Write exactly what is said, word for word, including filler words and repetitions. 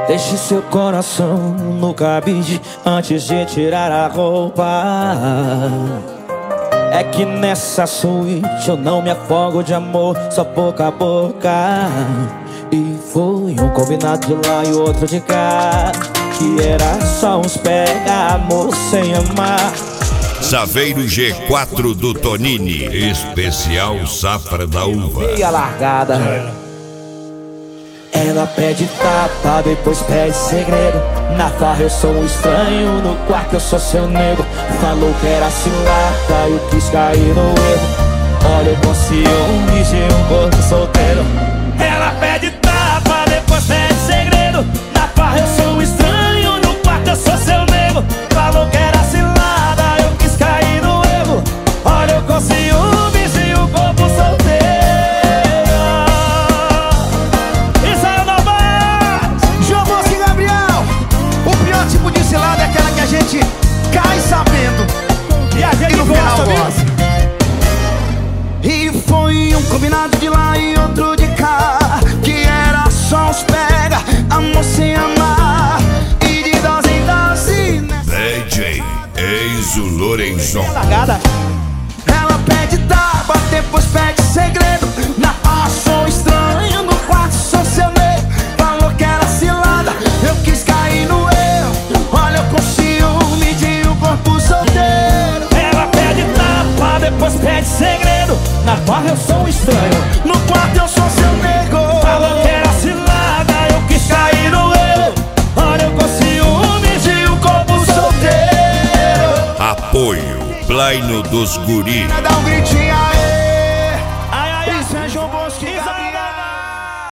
Deixe seu coração no cabide antes de tirar a roupa. É que nessa suíte eu não me afogo de amor, só boca a boca. E foi um combinado de lá e outro de cá, que era só uns pega amor sem amar. Saveiro G quatro do Tonini, especial Safra da Uva. E a largada. Ela pede tapa, depois pede segredo. Na farra eu sou um estranho, no quarto eu sou seu nego. Falou que era cilada, eu quis cair no erro. Olha com ciúmes de um corpo solteiro. Ela pede tapa, depois pede segredo. Na farra eu sou um estranho, no quarto eu sou seu nego. Falou que era cilada, eu quis cair no erro. Olha com ciúmes de um corpo solteiro. Cilada é aquela que a gente cai sabendo e a gente e no gosta, final gosta. E foi um combinado de lá e outro de cá, que era só uns pega, amor sem amar. E de dose em dose D J Enzo Lorenzon. ela pede tapa, depois pede segredo. Na farra sou estranho, no quarto sou seu nego. Falou que era cilada, eu quis cair no erro. Olha com ciúme de um corpo solteiro. Ela pede tapa, depois pede segredo. Na farra eu sou um estranho, No quarto eu sou seu nego. falou que era cilada, eu quis cair no erro. Olha com ciúme de um corpo solteiro. Apoio Plaino dos Guri. Dá um gritinho aí.